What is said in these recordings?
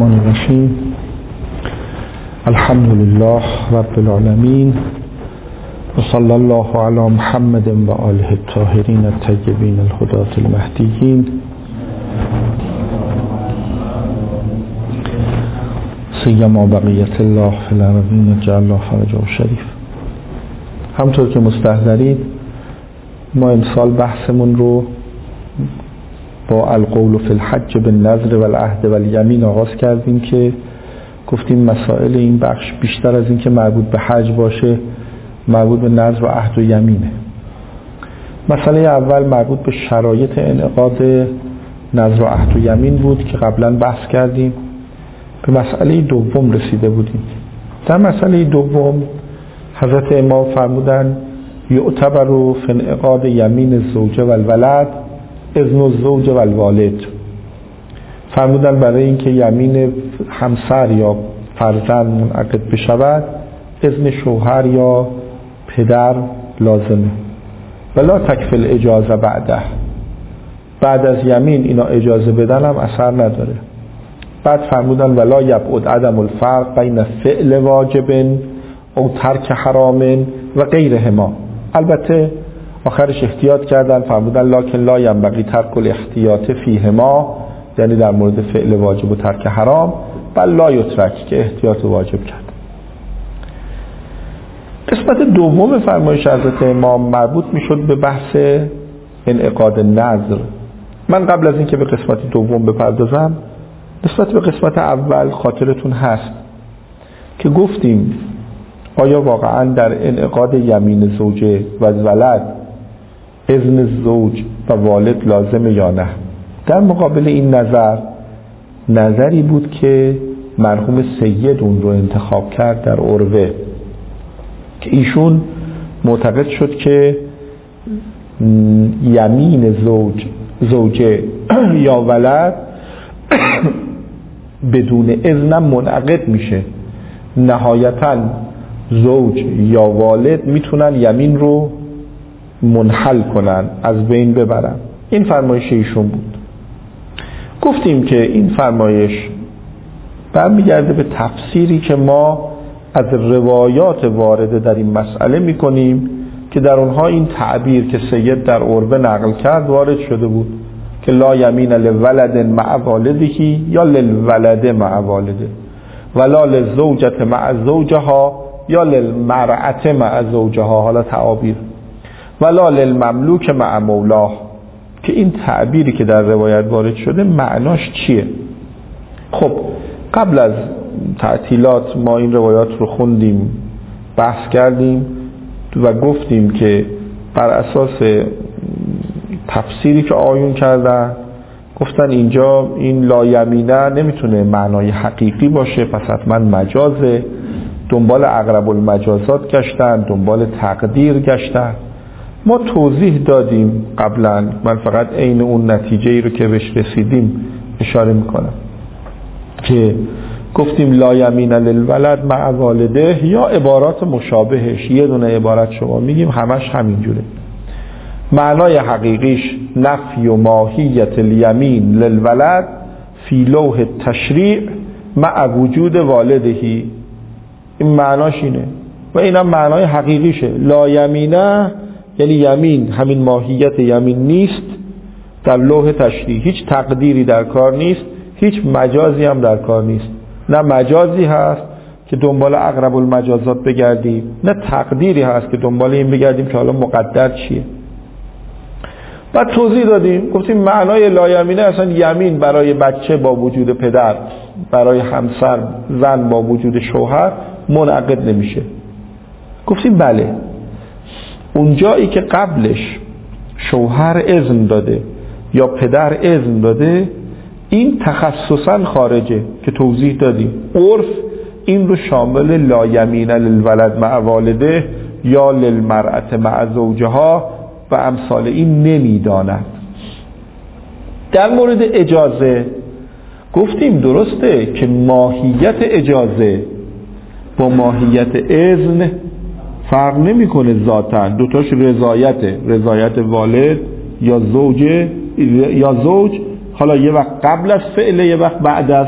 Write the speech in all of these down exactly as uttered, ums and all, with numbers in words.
الرحمن الرحیم. الحمد لله رب العالمین و صلی الله علی محمد و آله الطاهرین الطیبین الهداة المهدیین سیما بقیت الله فی الارضین جعل الله فرجه شریف. همطور که مستحضرید ما امسال بحثمون رو با القول فی الحج بالنذر والعهد والیمین آغاز کردیم که گفتیم مسائل این بخش بیشتر از این که مربوط به حج باشه مربوط به نذر و عهد و یمینه. مسئله اول مربوط به شرایط انعقاد نذر و عهد و یمین بود که قبلا بحث کردیم. به مسئله دوم رسیده بودیم. در مسئله دوم حضرت امام فرمودن یعتبر فی انعقاد یمین الزوجه و الولد اذن الزوج و الوالد. فرمودن برای اینکه یمین همسر یا فرزند منعقد بشود اذن شوهر یا پدر لازمه. ولا تکفی الاجازه بعده، بعد از یمین اینا اجازه بدن هم اثر نداره. بعد فرمودن ولا یبعد عدم الفرق بین فعل واجب او ترک حرام و غیرهما. البته آخرش احتیاط کردن، فرمودن لکن لا ینبغی ترک الاحتیاط فیهما، یعنی در مورد فعل واجب و ترک حرام، بل لا یترک که احتیاط واجب کرد. قسمت دوم فرمایش حضرت امام مربوط میشد به بحث انعقاد نذر. من قبل از اینکه به قسمت دوم بپردازم نسبت به قسمت اول خاطرتون هست که گفتیم آیا واقعا در انعقاد یمین زوجه و ولد اذن زوج و والد لازمه یا نه؟ در مقابل این نظر نظری بود که مرحوم سید اون رو انتخاب کرد در عروه که ایشون معتقد شد که یمین زوج زوجه یا ولد بدون اذن منعقد میشه. نهایتاً زوج یا والد میتونن یمین رو منحل کنن، از بین ببرن. این فرمایش ایشون بود. گفتیم که این فرمایش برمیگرده به تفسیری که ما از روایات وارده در این مسئله میکنیم که در اونها این تعبیر که سید در عروه نقل کرد وارد شده بود که لا یمین لولد مع والدهی یا للولد مع والده ولا للزوجة مع زوجها یا للمرأة مع زوجها، حالا تعابیر، ولا للمملوک مع مولاه. که این تعبیری که در روایت وارد شده معناش چیه؟ خب قبل از تعطیلات ما این روایات رو خوندیم، بحث کردیم و گفتیم که بر اساس تفسیری که آیون کردن گفتن اینجا این لا یمینه نمیتونه معنای حقیقی باشه، پس حتما مجازه. دنبال اقرب المجازات گشتن، دنبال تقدیر گشتن. ما توضیح دادیم قبلا، من فقط عین اون نتیجه ای رو که بهش رسیدیم اشاره میکنم که گفتیم لا یمین للولد مع والده یا عبارات مشابهش، یه دونه عبارت شما میگیم همش همینجوره. معنای حقیقیش نفی و ماهیت الیمین للولد فی لوح التشریع مع وجود والدهی. این معناش اینه و اینم معنای حقیقیشه. لا یمینه یعنی یمین همین ماهیت یمین نیست در لوح تشریع، هیچ تقدیری در کار نیست، هیچ مجازی هم در کار نیست. نه مجازی هست که دنبال اقرب المجازات بگردیم، نه تقدیری هست که دنبال این بگردیم که حالا مقدر چیه. بعد توضیح دادیم، گفتیم معنای لا یمینه اصلا یمین برای بچه با وجود پدر، برای همسر زن با وجود شوهر منعقد نمیشه. گفتیم بله، اون جایی که قبلش شوهر اذن داده یا پدر اذن داده این تخصصا خارجه که توضیح دادیم. عرف این رو شامل لا یمین للولد مع والده یا للمرأة مع زوجها و امثال این نمیداند. در مورد اجازه گفتیم درسته که ماهیت اجازه با ماهیت اذن فرق نمیکنه ذاتاً، دوتاش رضایته، رضایت والد یا زوجه یا زوج، حالا یه وقت قبل از فعل یه وقت بعد از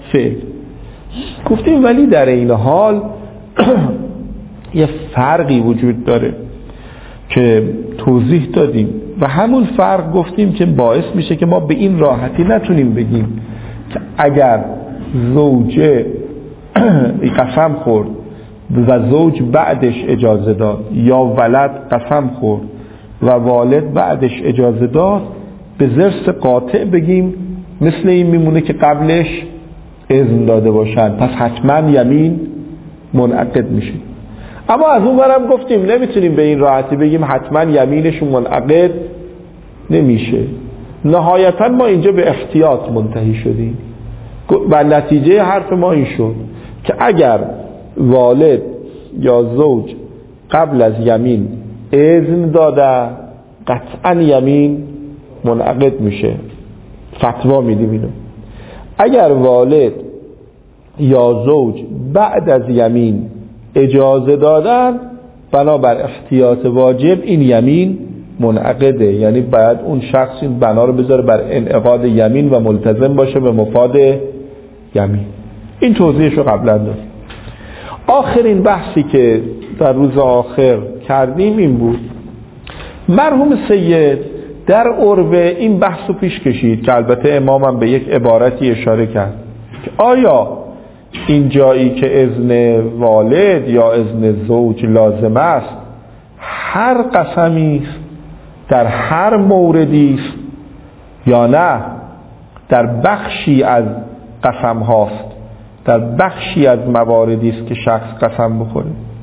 فعل. گفتیم ولی در این حال یه فرقی وجود داره که توضیح دادیم و همون فرق گفتیم که باعث میشه که ما به این راحتی نتونیم بگیم که اگر زوجه قسم خورد و زوج بعدش اجازه داد یا ولد قسم خورد و والد بعدش اجازه داد به ضرس قاطع بگیم مثل این میمونه که قبلش اذن داده باشن، پس حتما یمین منعقد میشه. اما از اون برم گفتیم نمیتونیم به این راحتی بگیم حتما یمینشون منعقد نمیشه. نهایتا ما اینجا به احتیاط منتهی شدیم و نتیجه حرف ما این شد که اگر والد یا زوج قبل از یمین اذن داده قطعا یمین منعقد میشه. فتوا میدیم اینو. اگر والد یا زوج بعد از یمین اجازه دادن بنابر احتیاط واجب این یمین منعقده، یعنی باید اون شخص این بنا رو بذاره بر انعقاد یمین و ملتزم باشه به مفاد یمین. این توضیحش رو قبلا دادم. آخرین بحثی که در روز آخر کردیم این بود. مرحوم سید در عربه این بحث رو پیش کشید که البته امامم به یک عبارتی اشاره کرد که آیا این جایی که اذن والد یا اذن زوج لازم است هر قسمی است در هر موردی است یا نه در بخشی از قسم هاست، در بخشی از مواردی است که شخص قسم بخوره.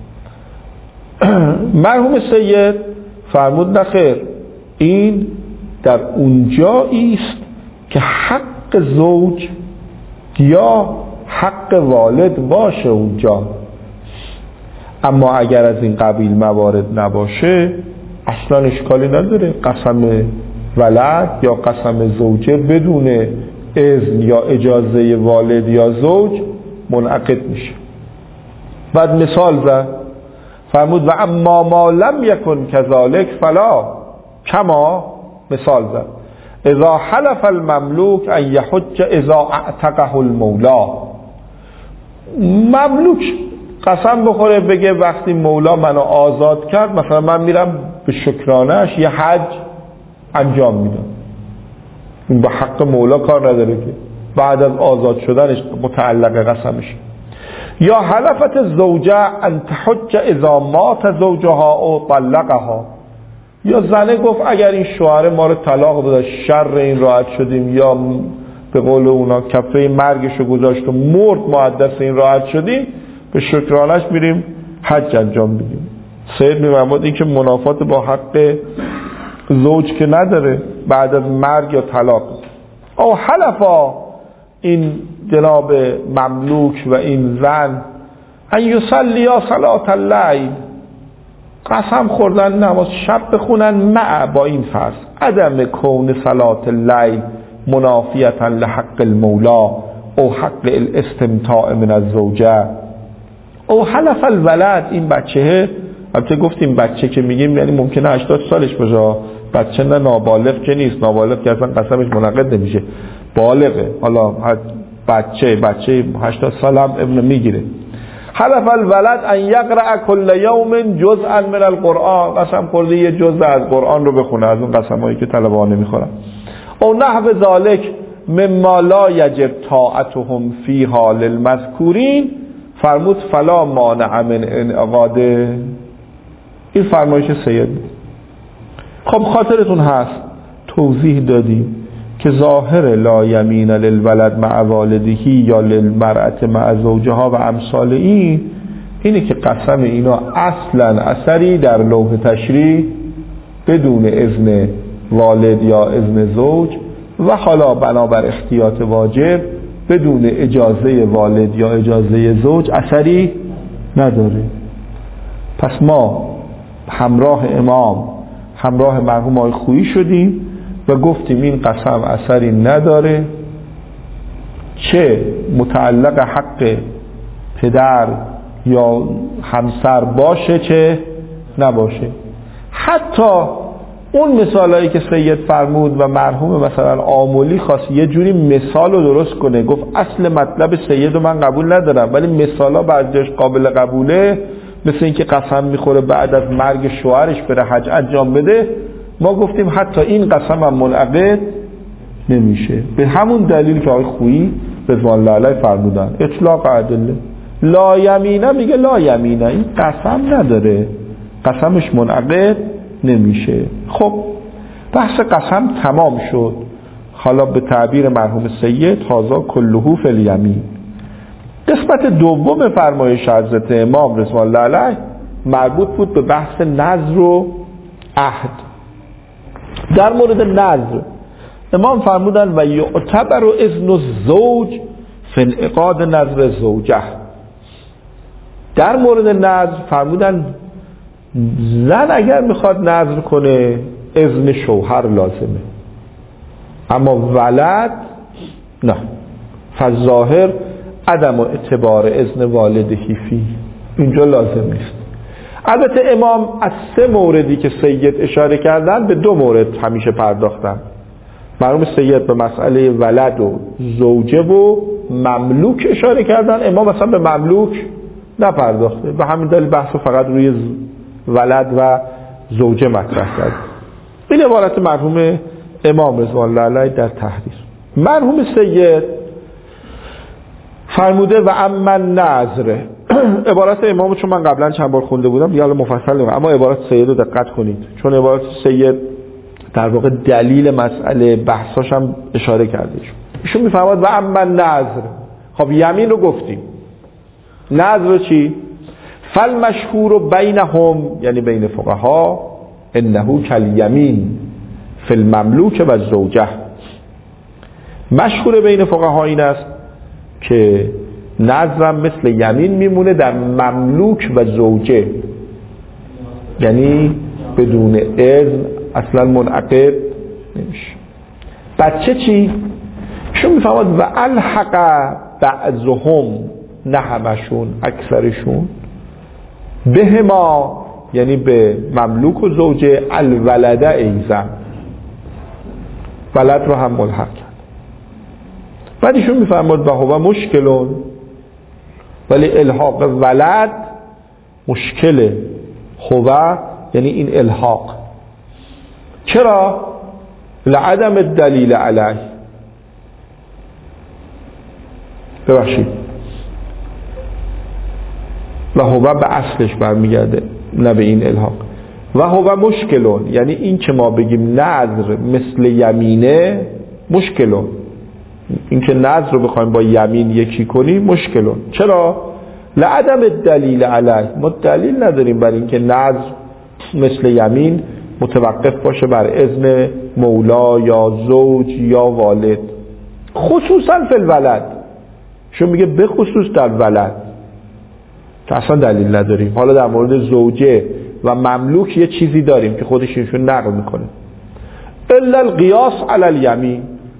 مرحوم سید فرمود نخیر، این در اونجایی است که حق زوج یا حق والد باشه اونجا، اما اگر از این قبیل موارد نباشه اصلا اشکالی نداره. قسم ولد یا قسم زوجه بدون اذن یا اجازه والد یا زوج منعقد میشه. بعد مثال زد، فرمود و اما ما لم یکن کذالک فلا، کما مثال زد اذا حلف المملوک ان یحج اذا اعتقه المولا. مملوک قسم بخوره بگه وقتی مولا منو آزاد کرد مثلا من میرم به شکرانش یه حج انجام میدم. این با حق مولا کار نداره که بعد از آزاد شدنش متعلق قسمش. یا حلفت زوجه ان تحج اذا مات زوجها او طلقها، یا زنه گفت اگر این شوهر ما رو طلاق بده شر این راحت شدیم، یا به قول اونا کفه مرگشو گذاشت و مرد معدس این راحت شدیم به شکرانش میریم حج انجام میدیم. سید میفرماد این که منافات با حق زوج که نداره بعد از مرگ یا طلاق. او حلفا این جناب مملوک و این زن ان یصلی صلاة اللیل، قسم خوردن نماز شب بخونن مع با این فرض عدم کون صلاة اللیل منافیتا لحق المولا او حق الاستمتاع من الزوجه. او حلف الولد، این بچه، البته گفتیم بچه که میگیم یعنی ممکنه هشتاد سالش باشه، بچه نه نابالغ که نیست، نابالغ که اصلا قسمش منعقد نمیشه، بالغه. حالا بچه بچه هشتاد سال هم ابن میگیره. حلف الولد ان یقرأ کل یوم جزءا من القرآن، قسم خورده یه جزء از قرآن رو بخونه، از اون قسمایی که طلبه ها نمیخورن. او نحو ذالک مما لا یجب طاعتهم فیها للمذکورین، فرمود فلا مانع من انعقاده. این فرمایش سید. خب خاطرتون هست توضیح دادیم که ظاهر لا یمین للولد مع والدهی یا للمرأة مع زوجها و امثال این اینه که قسم اینا اصلا اثری در لوح تشریع بدون اذن والد یا اذن زوج و حالا بنابر احتیاط واجب بدون اجازه والد یا اجازه زوج اثری نداره. پس ما همراه امام همراه مرحوم آقای خویی شدیم و گفتیم این قسم اثری نداره، چه متعلق حق پدر یا همسر باشه چه نباشه. حتی اون مثالایی که سید فرمود و مرحوم مثلا آملی خواست یه جوری مثال رو درست کنه، گفت اصل مطلب سید رو من قبول ندارم ولی مثالا بعضیش قابل قبوله، مثل اینکه قسم میخوره بعد از مرگ شوهرش بره حج انجام بده، ما گفتیم حتی این قسم هم منعقد نمیشه، به همون دلیل که آقای خویی رضوان الله علیه فرمودن اطلاق ادله. لا یمینه میگه لا یمینه، این قسم نداره، قسمش منعقد نمیشه. خب بحث قسم تمام شد. حالا به تعبیر مرحوم سید هذا کلهو فی الیمین. قسمت دوم فرمایش حضرت امام رضوان الله علیه مربوط بود به بحث نذر و عهد. در مورد نذر امام فرمودن و یعتبر اذن الزوج فی انعقاد نذر زوجه. در مورد نذر فرمودن زن اگر میخواد نذر کنه اذن شوهر لازمه، اما ولد نه، فالظاهر عدم اعتبار اذن والدهی فی، اینجا لازم نیست. البته امام از سه موردی که سید اشاره کردن به دو مورد همیشه پرداختن. مرحوم سید به مسئله ولد و زوجه و مملوک اشاره کردن، امام مثلا به مملوک نپرداخته، به همین دلیل بحث فقط روی ولد و زوجه مطرح کرد. این عبارت مرحوم امام رضوان الله علیه در تحریر. مرحوم سید فرموده و اما نذر، عبارت امامو چون من قبلا چند بار خونده بودم دیگه مفصل نمیگم، اما عبارت سید رو دقت کنید چون عبارت سید در واقع دلیل مسئله بحثاش هم اشاره کرده. ایشون میفرماد و اما نذر، خب یمین رو گفتیم، نذر چی؟ فالمشهور بینهم، یعنی بین فقها، انه کالیمین فی المملوک و الزوجه. مشهور بین فقها این است که نذر مثل یمین میمونه در مملوک و زوجه، یعنی بدون اذن اصلا منعقد نمیشه. بچه چی؟ شو میفهمد و الحق بعضهم، نه همشون، اکثرشون، به ما یعنی به مملوک و زوجه، الولده ایزن، ولد رو هم ملحق کرد. بعد ایشون میفرماد و هو مشکلون، ولی الحاق ولد مشکله، هو یعنی این الحاق. چرا؟ لعدم الدلیل علیه. ببخشید و هو به اصلش برمیگرده نه به این الحاق. و هو مشکلون یعنی این که ما بگیم نذر مثل یمینه مشکلون، این که نذر رو بخوایم با یمین یکی کنیم مشکلون. چرا؟ لعدم الدلیل علیه، ما دلیل نداریم بر این که نذر مثل یمین متوقف باشه بر اذن مولا یا زوج یا والد، خصوصا فی الولد. شو میگه به خصوص در ولد که اصلا دلیل نداریم. حالا در مورد زوجه و مملوک یه چیزی داریم که خودش ایشون نقل میکنه، الا القیاس علی الیمین.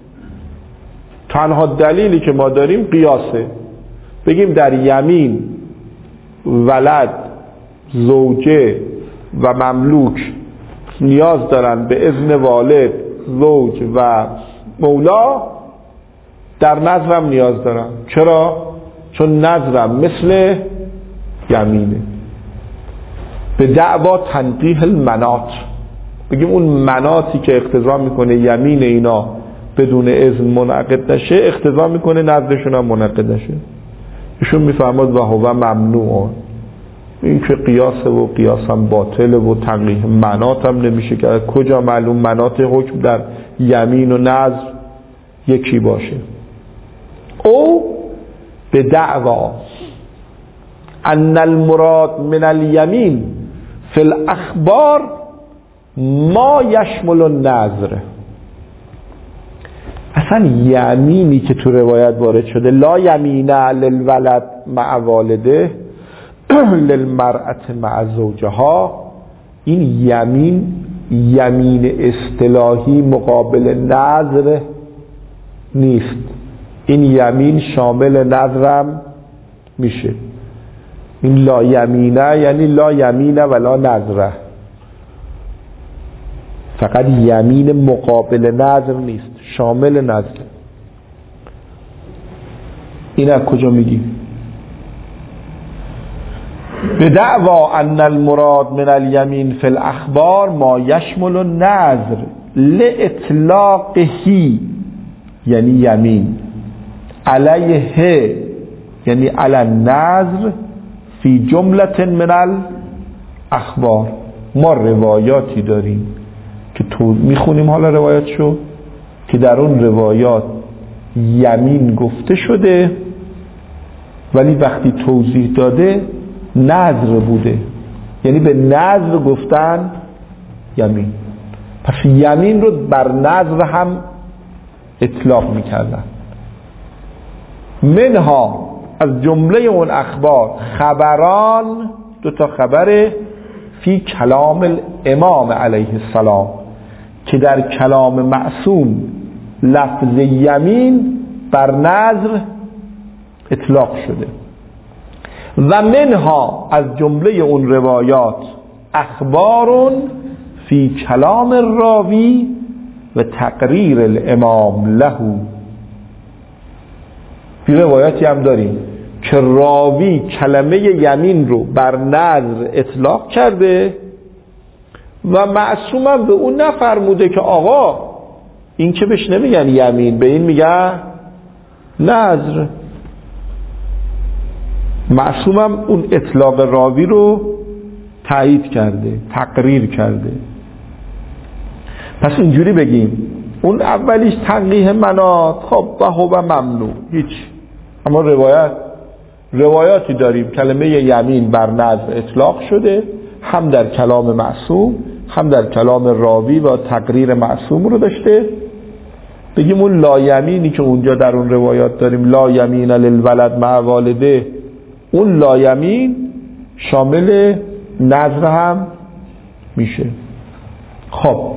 تنها دلیلی که ما داریم قیاسه، بگیم در یمین ولد، زوجه و مملوک نیاز دارن به اذن والد، زوج و مولا، در نذرم نیاز دارن. چرا؟ چون نذرم مثل یمینه. به دعوا تنقیح المناط، بگیم اون مناطی که اقتضا میکنه یمین اینا بدون اذن منعقد نشه، اقتضا میکنه نذرشون هم منعقد نشه. ایشون میفرماد و هو ممنوع، این که قیاسه و قیاس هم باطله و تنقیح مناط هم نمیشه که کجا معلوم مناط حکم در یمین و نذر یکی باشه. او به دعوا ان المراد من الیمین فی الاخبار ما یشمل النذر. اصلا یمینی که تو روایت وارد شده لا یمینه للولد مع والده للمرأة مع زوجها، این یمین یمین اصطلاحی مقابل نذر نیست، این یمین شامل نذرم میشه. این لا یمینه یعنی لا یمینه ولا نذره. فقط یمین مقابل نذر نیست، شامل نذر. این از کجا میگی؟ به دعوا ان المراد من الیمین فی الاخبار ما یشمل النذر لاطلاقه، یعنی یمین، علیه یعنی علی النذر فی جمله من الاخبار. ما روایاتی داریم که تو میخونیم حالا روایاتشو که در اون روایات یمین گفته شده ولی وقتی توضیح داده نذر بوده، یعنی به نذر گفتن یمین. پس یمین رو بر نذر هم اطلاق میکردن. منها از جمله اون اخبار خبران، دو تا خبره، فی کلام الامام علیه السلام، که در کلام معصوم لفظ یمین بر نذر اطلاق شده. و منها از جمله اون روایات اخبار فی کلام الراوی و تقریر الامام له. فی روایاتی هم داریم که راوی کلمه یمین رو بر نذر اطلاق کرده و معصوم هم به اون نفرموده که آقا این که بهش نمیگن یمین، به این میگن نذر. معصوم هم اون اطلاق راوی رو تایید کرده، تقریر کرده. پس اینجوری بگیم اون اولیش تنقیح مناط، خب و هو ممنوع هیچ. اما روایت روایاتی داریم کلمه یمین بر نذر اطلاق شده، هم در کلام معصوم هم در کلام راوی و تقریر معصوم رو داشته. بگیم اون لا یمینی که اونجا در اون روایات داریم، لا یمین للولد مع والده، اون لا یمین شامل نذر هم میشه. خب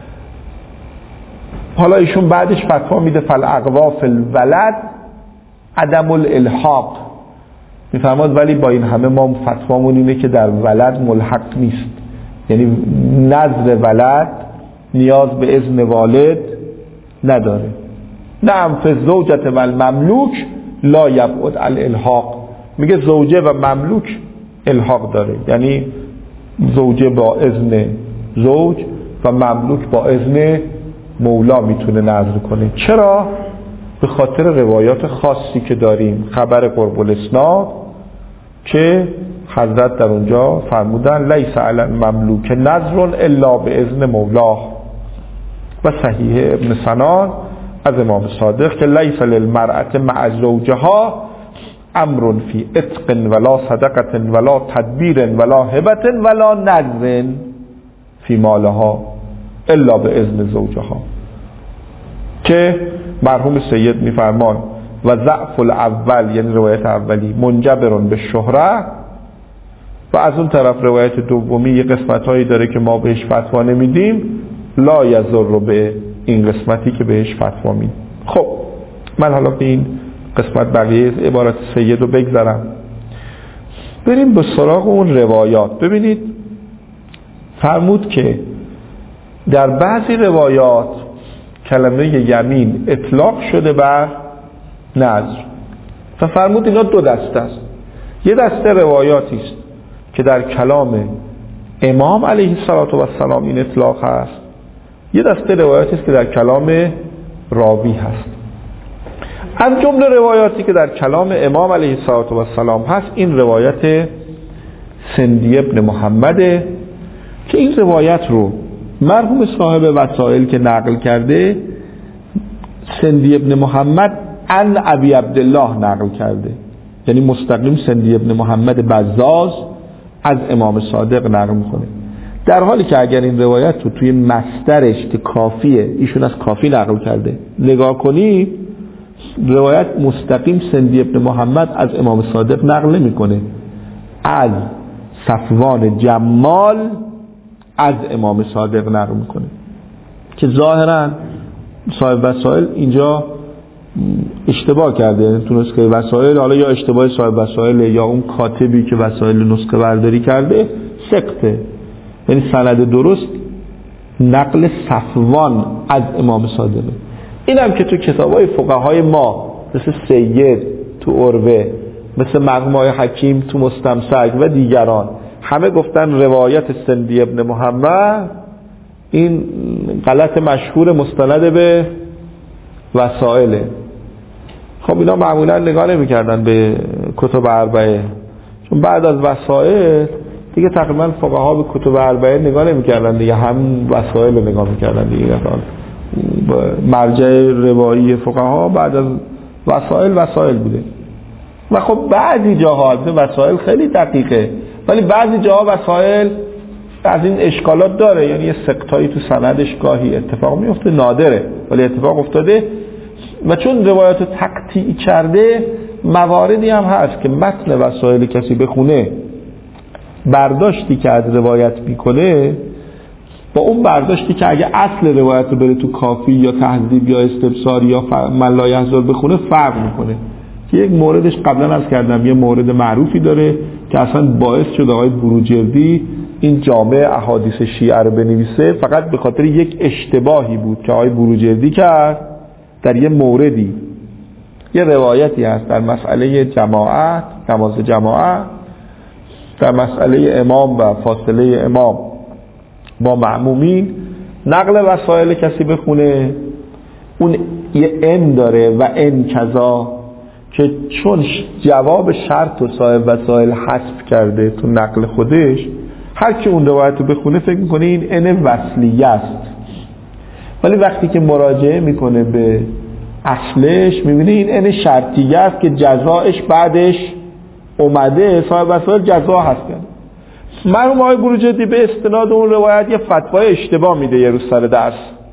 حالا ایشون بعدش فتوا میده فالاقوا فی الولد عدم الالحاق، میفرماد ولی با این همه ما فتوامون اینه که در ولد ملحق نیست، یعنی نذر ولد نیاز به اذن والد نداره. نعم فی الزوجة و المملوک لا یبعد الالحاق، میگه زوجه و مملوک الحاق داره، یعنی زوجه با اذن زوج و مملوک با اذن مولا میتونه نذر کنه. چرا؟ به خاطر روایات خاصی که داریم، خبر قرب الاسناد که حضرت در اونجا فرمودن لیس علی المملوک نذر الا به اذن مولاه، و صحیح ابن سنان از امام صادق که لیس للمرأة مع زوجها امر فی عتق ولا صدقة ولا تدبیر ولا هبة ولا نذر فی مالها الا به اذن زوجها، که مرحوم سید میفرمان و ضعف الاول یعنی روایت اولی منجبر به شهره، و از اون طرف روایت دومی یه قسمت هایی داره که ما بهش فتوا نمیدیم، لا یضر به این قسمتی که بهش فتوا میدیم. خب من حالا به این قسمت بقیه عبارت سید رو بگذارم، بریم به سراغ اون روایات. ببینید فرمود که در بعضی روایات کلمه یمین اطلاق شده بر نذر، و فرمود اینا دو دسته است. یه دسته روایاتی است که در کلام امام علیه السلام این اطلاق هست، یه دسته روایاتی است که در کلام راوی هست. از جمله روایاتی که در کلام امام علیه السلام هست این روایت سندی ابن محمده که این روایت رو مرحوم صاحب وسائل که نقل کرده سندی ابن محمد عن ابی عبدالله نقل کرده، یعنی مستقیم سندی ابن محمد بزاز از امام صادق نقل میکنه، در حالی که اگر این روایت رو توی مصدرش که کافیه ایشون از کافی نقل کرده نگاه کنی، روایت مستقیم سندی ابن محمد از امام صادق نقل نمیکنه، از صفوان جمال از امام صادق نقل میکنه، که ظاهرا صاحب وسائل اینجا اشتباه کرده، یعنی تو نسخه وسائل حالا یا اشتباه صاحب وسائل یا اون کاتبی که وسائل نسخه برداری کرده سقطه، یعنی سند درست نقل صفوان از امام صادقه. این هم که تو کتابای فقهای ما مثل سید تو عروه، مثل مرحوم حکیم تو مستمسک و دیگران همه گفتن روایت سندی ابن محمد این غلط مشهور مستند به وسائله. خب اینا معمولا نگاه نمی کردن به کتب اربعه، چون بعد از وسائل دیگه تقریبا فقها به کتب اربعه نگاه نمی کردن دیگه، هم وسائل رو نگاه می کردن دیگه. مرجع روایی فقها بعد از وسائل وسائل بوده. و خب بعضی جاها وسائل خیلی دقیقه، ولی بعضی جاها وسائل از این اشکالات داره، یعنی یه سقطایی تو سندش گاهی اتفاق میفته، نادره ولی اتفاق افتاده. و چون روایات تقطیع کرده، مواردی هم هست که متن وسائل کسی بخونه، برداشتی که از روایت میکنه با اون برداشتی که اگه اصل روایت رو بره تو کافی یا تهذیب یا استبصار یا من لا یحضر بخونه فرق میکنه. که یک موردش قبلا عرض کردم، یه مورد معروفی داره که اصلا باعث شد آقای بروجردی این جامع احادیث شیعه رو بنویسه، فقط به خاطر یک اشتباهی بود که آقای بروجردی کرد در یه موردی. یه روایتی هست در مسئله جماعت، نماز جماعت، در مسئله امام و فاصله امام با مأمومین، نقل وسائل کسی بخونه، اون یه ان داره و ان کذا، که چون جواب شرط و صاحب وسائل حذف کرده تو نقل خودش، هر کی اون روایت رو بخونه فکر میکنه این ان وصلیه است، ولی وقتی که مراجعه میکنه به اصلش میبینه این ان شرطیه است که جزایش بعدش اومده، صاحب وسائل جزا هست. مرحوم آقای بروجردی به استناد اون روایت یه فتوای اشتباه میده یه روز سر درس.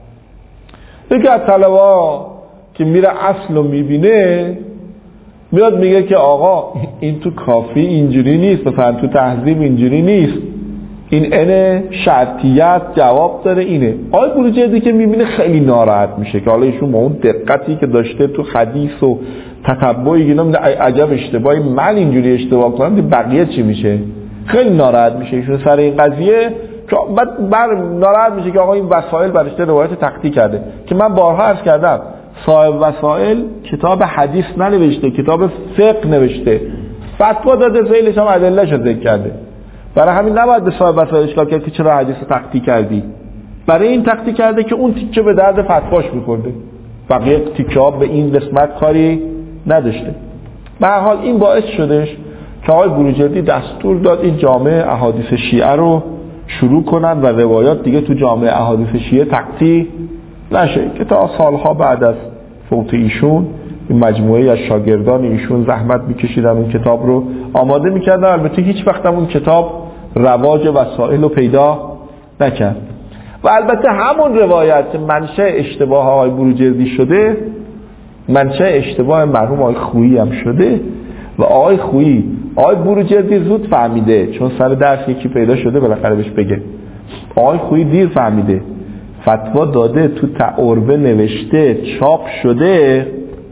یکی از طلبا که میره اصل رو میبینه میاد میگه که آقا این تو کافی اینجوری نیست، مثلا تو تهذیب اینجوری نیست، این ان شرطیت جواب داره اینه. آقای بروجردی که میبینه خیلی ناراحت میشه که حالا ایشون با اون دقتی که داشته تو حدیث و تتبعی اینا میگه عجب اشتباهی، من اینجوری اشتباه کنم که بقیه چی میشه. خیلی ناراحت میشه ایشون سر این قضیه، که بعد بر ناراحت میشه که آقا این وسائل برشته روایت تقطیع کرده. که من بارها عرض کردم صاحب وسائل کتاب حدیث ننوشته، کتاب فقه نوشته، فتوا داده، ذیلش هم ادله‌شو ذکر کرده. برای همین نباید به صاحب وسائل اشکال کرد که چرا حدیث تقطیع کردی. برای این تقطیع کرده که اون تیکه به درد فتواش می‌خورده، بقیه تیکه‌ها به این قسمت کاری نداشته. به هر حال این باعث شدش که آقای بروجردی دستور داد این جامعه احادیث شیعه رو شروع کنن و روایات دیگه تو جامعه احادیث شیعه تقطیع نشه. که تا سالها بعد از فوت ایشون این مجموعه از شاگردان ایشون زحمت میکشیدن اون کتاب رو آماده میکردن. البته هیچ وقت اون کتاب رواج وسائل رو پیدا نکرد. و البته همون روایت منشأ اشتباه آقای بروجردی شده، منشأ اشتباه مرحوم آقای خویی هم شده. و آقای خویی آقای بروجردی زود فهمیده، چون سر درس یکی پیدا شده بالاخره بهش بگه. آقای خویی دیر فهمیده، فتوا داده، تو عروه نوشته، چاپ شده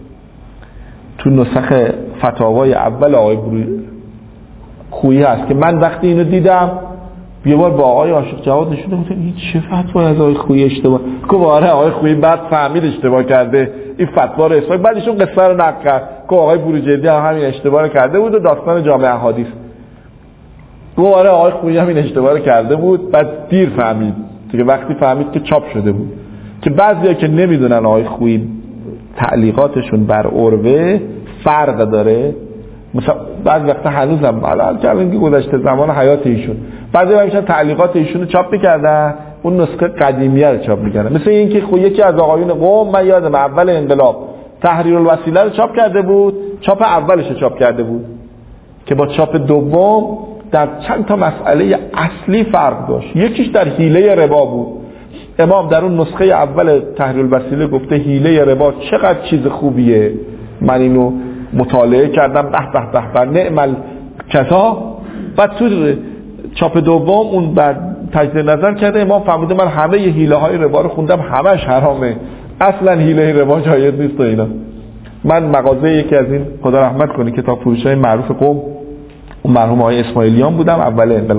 تو نسخ فتاوای اول آقای خویی هست که من وقتی اینو دیدم یه بار با آقای عاشق جواد نشونده بودم این چه فتوایی از آقای خویی اشتباه که آره آقای خویی بعد فهمید اشتباه کرده، این فتوا رو اصلاح، بعدش اون قصه رو نقل کرد که آقای بروجردی هم همین اشتباه رو کرده بود و داستان جامع احادیث گفت آره آقای خویی همین اشتباه رو کرده بود، بعد دیر فهمید دیگه، وقتی فهمید که چاپ شده بود. که بعضیا که نمیدونن آقای خویی تعلیقاتشون بر عروه فرق داره، مثلا بعضی وقتا هنوزم حالا که الان که گذشته زمان حیات ایشون بعضی وقتا تعلیقات ایشون رو چاپ می‌کردن، اون نسخه قدیمیه رو چاپ می‌کردن. مثل اینکه خو یکی از آقایون قم، من یادم اول انقلاب تحریر الوسیله رو چاپ کرده بود، چاپ اولش رو چاپ کرده بود که با چاپ دوم در چند تا مسئله اصلی فرق داشت. یکیش در حیله ربا بود. امام در اون نسخه اول تحریر الوسیله گفته حیله ربا چقدر چیز خوبیه، من اینو مطالعه کردم، به به به به نعم کذا. بعد تو چاپ دوم اون بعد تجدید نظر کرده، امام فهمیده من همه حیله های ربا رو خوندم، همش حرامه، اصلا حیله ربا جایز نیست و اینا. من مغازه یکی از این خدا رحمت کنه کتاب فروشای معروف قم اون مرحوم آقای اسماعیلیان بودم اول انقلاب،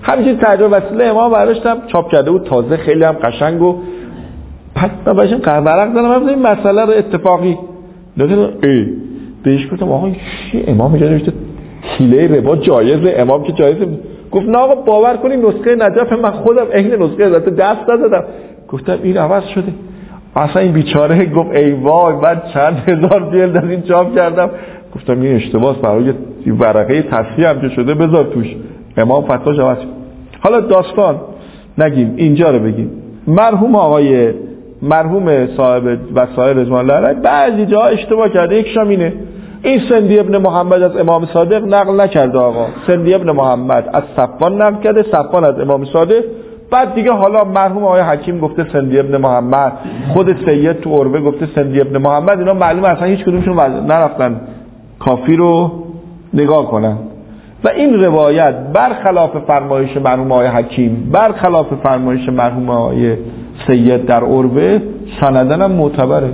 همینجوری ترجمه وسیله امام برداشتم چاپ کرده بود تازه، خیلی هم قشنگ و پس باشم قربرق زدم این مسئله رو اتفاقی لیکن ای بهش گفتم آقا چی امام اینجا نوشته تیله ربا جایزه، امام که جایزه. گفت نه آقا باور کنی نسخه نجف من خودم عین نسخه حضرت دست ندادم. گفتم این عوض شده. اصلا این بیچاره گفت ای وای من چند هزار جلد از این چاپ کردم. گفتم این اشتباهه، برای ورقه تصحیح هم که شده بذار توش. امام فتواش عوض شد. حالا داستان نگیم، اینجا رو بگیم. مرحوم آقای مرحوم صاحب وسائل رضوان الله علیه بعضی جا اشتباه کرده. یکیشم اینه این سندی ابن محمد از امام صادق نقل نکرده. آقا سندی ابن محمد از صفوان نقل کرده، صفوان از امام صادق. بعد دیگه حالا مرحوم آقای حکیم گفته سندی ابن محمد، خود سید تو عروه گفته سندی ابن محمد. اینا معلومه اصلا هیچ کدومشون نرفتن کافی رو نگاه کنن و این روایت برخلاف فرمایش مرحوم آقای حکیم، برخلاف فرمایش مرحوم آقای سید در عروه، سندن هم معتبره،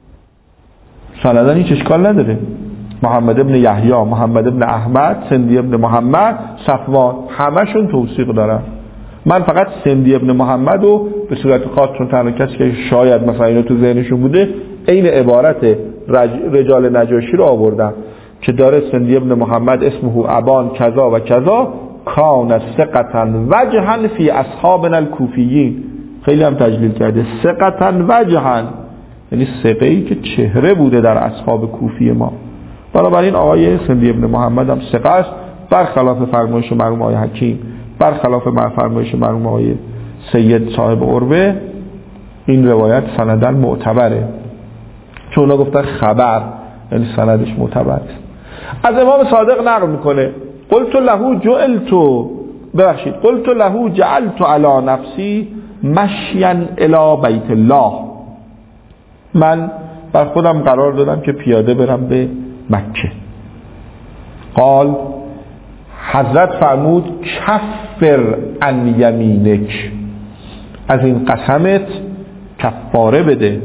سندن هیچ اشکال نداره. محمد ابن یحیی، محمد ابن احمد، سندی ابن محمد، صفوان، همشون توثیق دارن. من فقط سندی ابن محمد رو به صورت خاص چون تنها کسی که شاید مثلا اینو تو ذهنشون بوده عین عبارت رج... رجال نجاشی رو آوردم که داره سندی ابن محمد اسمه ابان کذا و کذا کان ثقة وجها فی اصحابنا الکوفیین. خیلی هم تجلیل کرده ثقة وجها، یعنی ثقه‌ای که چهره بوده در اصحاب کوفی ما. بنابراین آقای سندی ابن محمد هم ثقه است، برخلاف فرمایش مرحوم آقای حکیم، برخلاف فرمایش مرحوم آقای سید صاحب عروه. این روایت سندن معتبره چون اونا گفتن خبر، یعنی سندش معتبر است. از امام صادق نقل میکنه قلت له جعلت ببخشید قلت له جعلت علی نفسی مشیا الی بیت الله. من بر خودم قرار دادم که پیاده برم به مکه. قال حضرت فرمود کفر عن یمینک، از این قسمت کفاره بده.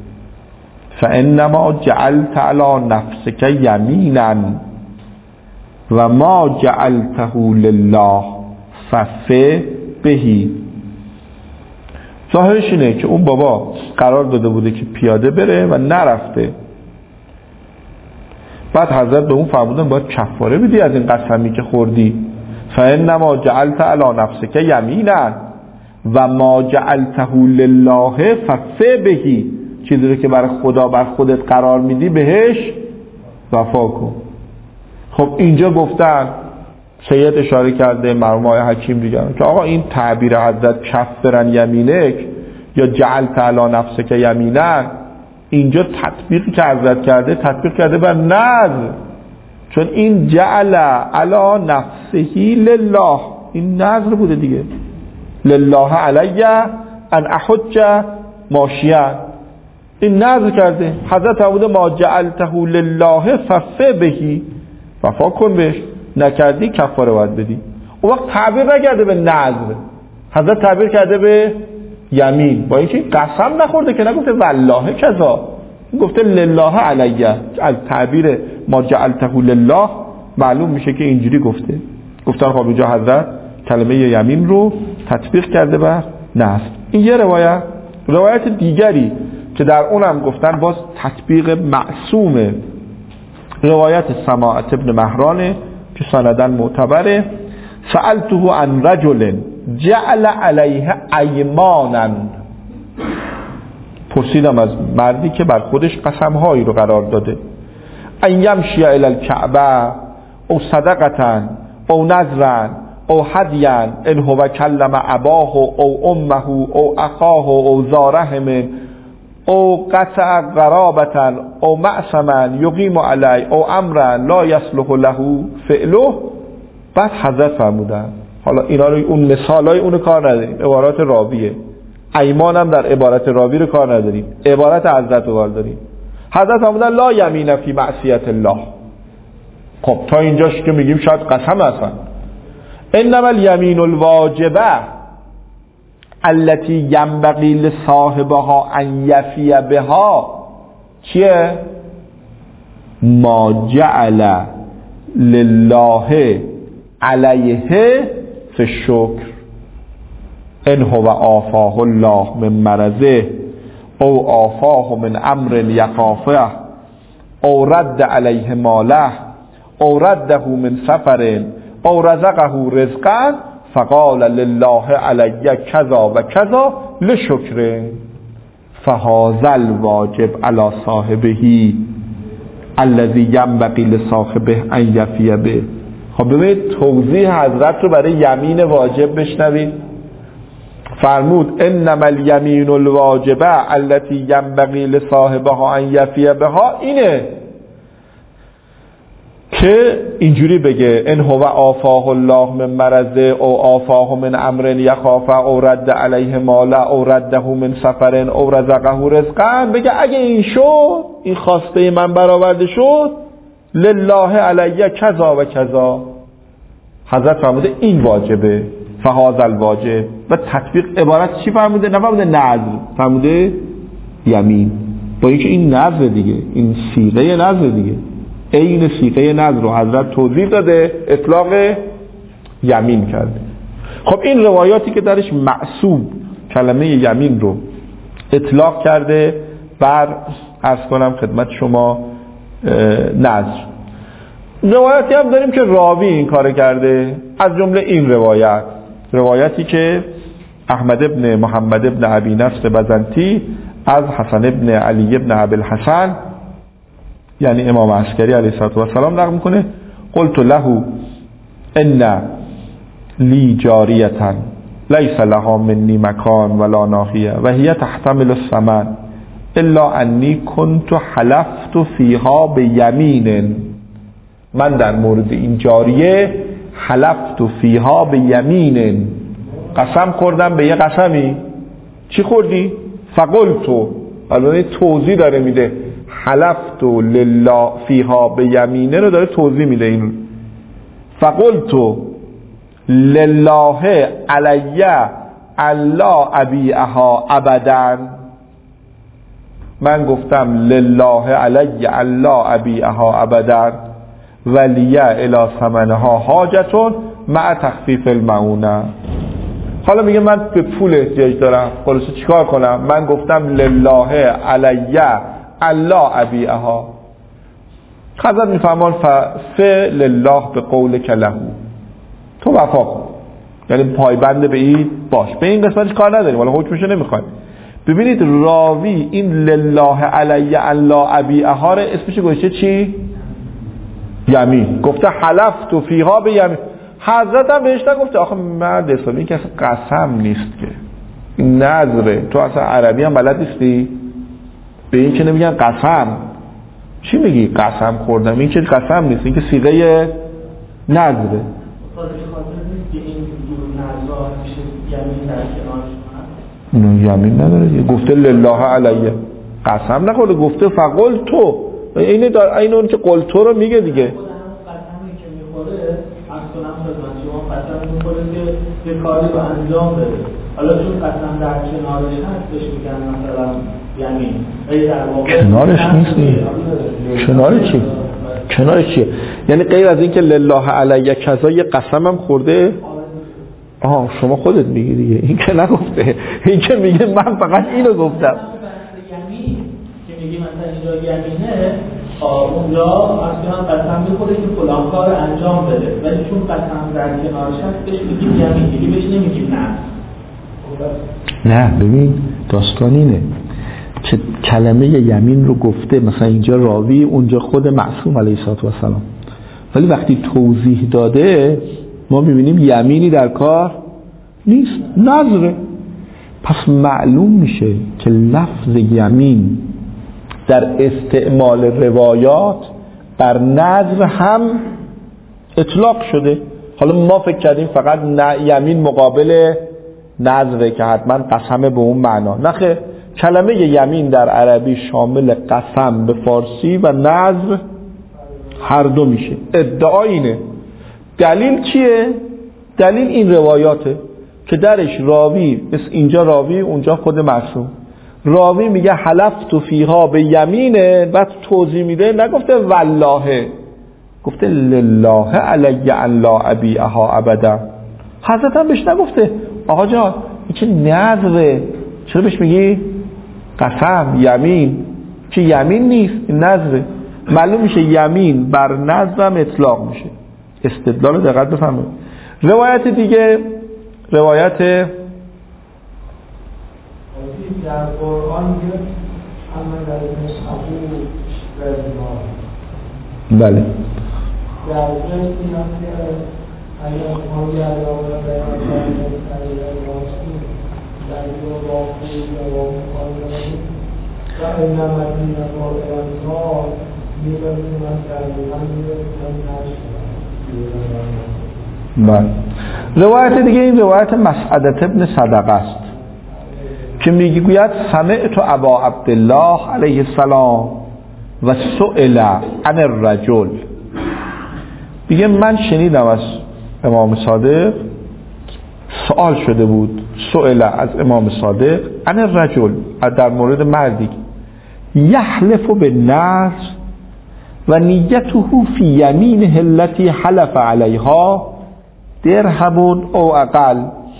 فانما جعلت علی نفسک یمینا و ما جعلته لله ففه بهی. ظاهرش اینه که اون بابا قرار داده بوده که پیاده بره و نرفته. بعد حضرت به اون فرمودن باید کفاره بدی از این قسمی که خوردی. فانما جعلت علی نفسک یمینا و ما جعلته لله ففه بهی، چیزی رو که برای خدا بر خودت قرار میدی بهش وفا کن. خب اینجا گفتن سید اشاره کرده مرحوم آقای حکیم دیگر که آقا این تعبیر حضرت کفرن یمینک یا جعلت علی نفسک یمینا، اینجا تطبیقی که حضرت کرده تطبیق کرده بر نذر، چون این جعل علی نفسه لله، این نذر بوده دیگه. لله علی ان احج ماشیا، این نذر کرده. حضرت فرموده ما جعلته لله ففه بهی، وفا کن بهش، نکردی کفاره باید بدی. اون وقت تعبیر نکرده به نذر، حضرت تعبیر کرده به یمین، با اینکه قسم نخورده که، نگفته والله کذا، گفته لله علی. از تعبیر ما جعلته لله معلوم میشه که اینجوری گفته. گفتن خب اینجا حضرت کلمه یمین رو تطبیق کرده بر نذر. این یه روایت. روایت دیگری که در اونم گفتن باز تطبیق معصومه، روایت سماعت ابن مهرانه که سندن معتبره. سألته عن رجل جعل علیه ایمانا، پرسیدم از مردی که بر خودش قسمهایی رو قرار داده. ان یمشی الی الکعبه او صدقه او نذرا او هدیا ان هو کلم اباه او امه او اخاه او زارهم او قطع قرابتا او معصما یقیم علی او امرا لا یصلح له فعله. بعد حضرت فرمودن حالا اینا رو، اون مثالای اون کار نداریم، عبارات راویه. ایمان هم در عبارت راوی رو کار نداریم، عبارت حضرت رو کار داریم. حضرت فرمودن لا یمین فی معصیت الله. خب تا اینجاش که میگیم شاید قسم اصلا. انما الیمین الواجبه التي ينبغي لصاحبها ان يفي بها چیه؟ ما جعل لله علیه فی الشکر ان هو آفاه الله من مرضه او آفاه من امر یخافه او رد علیه ماله او رده من سفر او رزقه رزقا فقال لله علی کذا و کذا لشکر فهذا الواجب علی صاحبه الذی ینبغی لصاحبه ان یفی به. خب ببینید توضیح حضرت رو برای یمین واجب بشنوید. فرمود انما الیمین الواجبه التي ینبغی لصاحبها ان یفی بها، اینه که اینجوری بگه ان هو آفاه الله من مرضه او آفاه من امر یخافه او رد علیه ماله او رده من سفر او رزقه رزقا، بگه اگه این شد، این خواسته من برآورده شد، لله علی کذا و کذا. حضرت فرموده این واجبه، فهذا الواجب. و تطبیق عبارت چی فرموده؟ نفرموده نذر، فرموده یمین، با اینکه این نذر دیگه، این صیغه نذر دیگه، این صیغه نذر رو حضرت توضیح داده، اطلاق یمین کرده. خب این روایاتی که درش معصوم کلمه یمین رو اطلاق کرده بر، عرض کنم خدمت شما، نذر. روایتی هم داریم که راوی این کار کرده، از جمله این روایت، روایتی که احمد ابن محمد ابن ابی نصر بزنتی از حسن ابن علی ابن ابی الحسن، یعنی امام عسکری علیه السلام نقل میکنه قلت له ان لی جاریتا لیس لها منی مکان ولا ناحیه و هی تحتمل الثمن الا انی کنت حلفت فیها بیمین. من در مورد این جاریه حلفت فیها بیمین، قسم خوردم به یه قسمی. چی خوردی؟ فقلتو، الان توضیح داره میده، حلفت لله فیها بیمینه رو داره توضیح میده. این فقلتو لله علی الا ابیعها ابدا، من گفتم لله علی الا ابیعها ابدا ولی الی ثمنها حاجتون مع تخفیف المعونه. حالا میگه من به پول احتیاج دارم، خلاصه چیکار کنم؟ من گفتم لله علی الا ابیعها. حضرت میفرمان ف لله به قول کله، تو وفا کن، یعنی پایبند به این باش. به این قسمتش کار نداریم، ولی حکمشو نمیخوایم. ببینید راوی این لله علی الا ابیعها رو اسمش گذاشته چی؟ یمین. گفته حلفت فیها به یمین. حضرت هم بهش نگفته آخه مرد اسلامی، این که اصلا قسم نیست، که این نذره، تو اصلا عربی هم بلد نیستی؟ به این که نمیگن قسم، چی میگی قسم خوردم؟ این که قسم نیست، این که صیغه نذره. یمین نداره، گفته لله علیه، قسم نخورده، گفته فقل تو، اینه دار، این اون که قل تو رو میگه دیگه. قسم می‌خوره که یه کاری رو انجام بده. حالا چون قسم در کنارش هست بهش میگن مثلا یمین. ای در واقع کنارش نیست. کنارش چی؟ کنارش چیه؟ یعنی غیر از این که لله علی کذا یه قسم هم خورده؟ آها شما خودت میگی دیگه، این که نگفته، این که میگه من فقط اینو گفتم. یمین که میگی مثلا اینجا یمینه، اونجا اصلا قسم میخوره که فلان کار انجام بده، ولی چون قسم در کنارش هست بهش میگیم یمین، دیگه بهش نمیگیم نه. نه ببین داستان اینه که کلمه یمین رو گفته مثلا اینجا راوی، اونجا خود معصوم علیه السلام، ولی وقتی توضیح داده ما میبینیم یمینی در کار نیست، نظره. پس معلوم میشه که لفظ یمین در استعمال روایات بر نذر هم اطلاق شده. حالا ما فکر کردیم فقط یمین مقابل نذره که حتما قسم به اون معنا، نخه کلمه یمین در عربی شامل قسم به فارسی و نذر هر دو میشه. ادعا اینه. دلیل چیه؟ دلیل این روایاته که درش راوی، مثل اینجا راوی اونجا خود معصوم، راوی میگه حلفت فیها به یمینه، بعد توضیح میده، نگفته والله، گفته لله علی الا ابیعها ابدا. حضرت هم بهش نگفته آقا جان این که نذره، چرا بهش میگی قسم یمین؟ که یمین نیست، این نذره. معلوم میشه یمین بر نذرم اطلاق میشه. استدلال دقت بفهمید. روایت دیگه، روایت در قرآن میگه اما در نسخه بله در جایی که اگر مالی علاوه به اگر راستی در دو واقعی و واقعی و اینم از این واقعا میبرد من تقریبا بله. روایت دیگه این روایت مسعدة ابن صدقه است که میگی گوید سمعت ابا عبدالله علیه السلام و سئل عن الرجل، میگه من شنیدم از امام صادق سوال شده بود، سئل از امام صادق عن الرجل، در مورد مردی یحلف بالنذر و نیته فی یمینه التي حلف علیها درهم او اقل.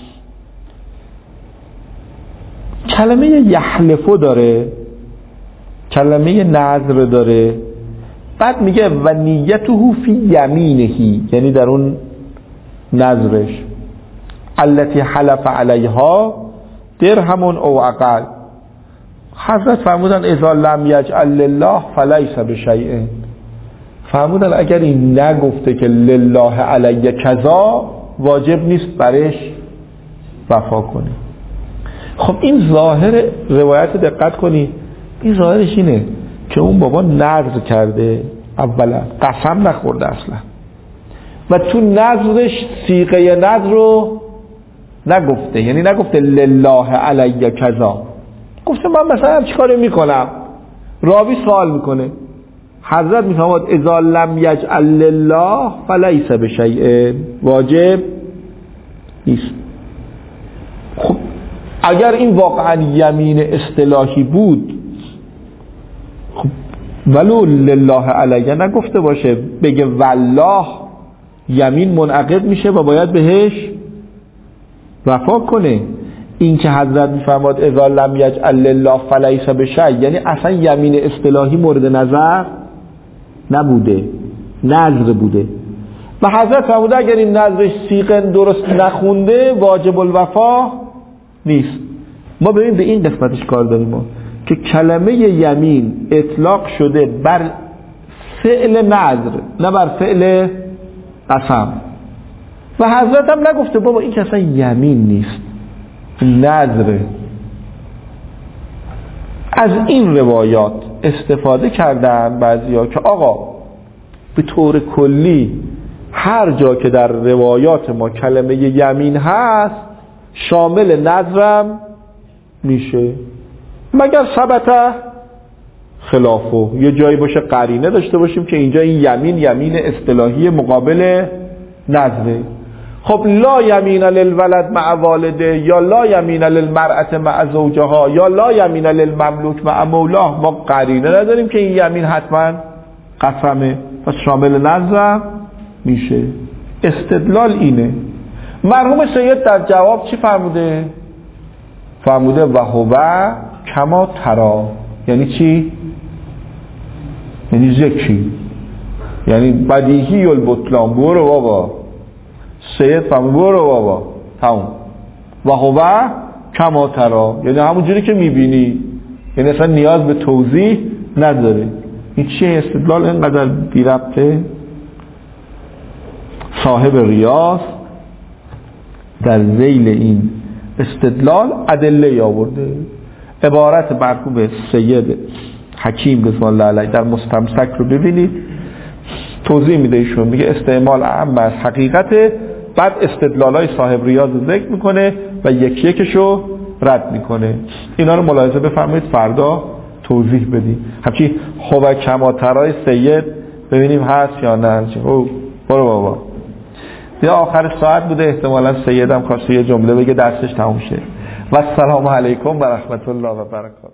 کلمه یحلفو داره، کلمه نذر داره، بعد میگه و نیته فی یمینهی، یعنی در اون نذرش التي حلف علیها درهم او اقل. حضرت فرمودن اذا لم یجعل لله فلیس بشیء، فرمودن اگر این نگفته که لله علی کذا واجب نیست برش وفا کنه. خب این ظاهر روایت دقت کنی، این ظاهرش اینه که اون بابا نذر کرده، اولا قسم نخورده اصلا و تو نذرش صیغه نذر رو نگفته، یعنی نگفته لله علی کذا، گفته من مثلا چیکار میکنم. راوی سوال میکنه، حضرت میفرماد اذا لم یجعل لله فلیس بشیء، واجب نیست. خب اگر این واقعا یمین اصطلاحی بود، خب ولو لله علیه نگفته باشه، بگه والله، یمین منعقد میشه و باید بهش وفا کنه. این که حضرت میفرماد اذا لم یجعل لله فلیس بشیء، یعنی اصلا یمین اصطلاحی مورد نظر نبوده، نذر بوده و حضرت فرموده اگر این نذرش صیغه درست نخونده واجب الوفا نیست. ما ببین به این قسمتش کار داریم ما که کلمه یمین اطلاق شده بر فعل نذر نه بر فعل قسم و حضرت هم نگفته بابا این که اصلا یمین نیست، نذره. از این روایات استفاده کردن بعضیا که آقا به طور کلی هر جا که در روایات ما کلمه یمین هست شامل نذرم میشه، مگر ثبته خلافه، یه جایی باشه قرینه داشته باشیم که اینجا این یمین یمین اصطلاحی مقابل نذره. خب لا یمین للولد مع والده یا لا یمین للمرأة مع زوجها یا لا یمین للمملوک مع مولاه، ما قرینه نداریم که این یمین حتما قسمه، پس شامل نذر میشه. استدلال اینه. مرحوم سید در جواب چی فرموده؟ فرموده و هو کما ترا، یعنی چی؟ یعنی ذکی، یعنی بدیهی البطلان، برو بابا. سید فرمود برو بابا تمام. و هو کما ترا، یعنی همون جوری که میبینی، یعنی اصلا نیاز به توضیح نداره. این چیه استدلال اینقدر بی ربطه؟ صاحب ریاض در ذیل این استدلال ادله آورده. عبارت مرحوم سید حکیم رضوان الله علیه در مستمسک رو ببینید، توضیح میده ایشون، میگه استعمال اعم از حقیقت، بعد استدلالای صاحب ریاض رو ذکر میکنه و یکی یکشو رد میکنه. اینا رو ملاحظه بفرمایید، فردا توضیح بدیم. همچی خوبه کماترای سید ببینیم هست یا نه. او برو بابا، یا آخر ساعت بوده احتمالا سیدم خواسته یه جمله بگه درسش تموم شه. و السلام علیکم و رحمت الله و برکاته.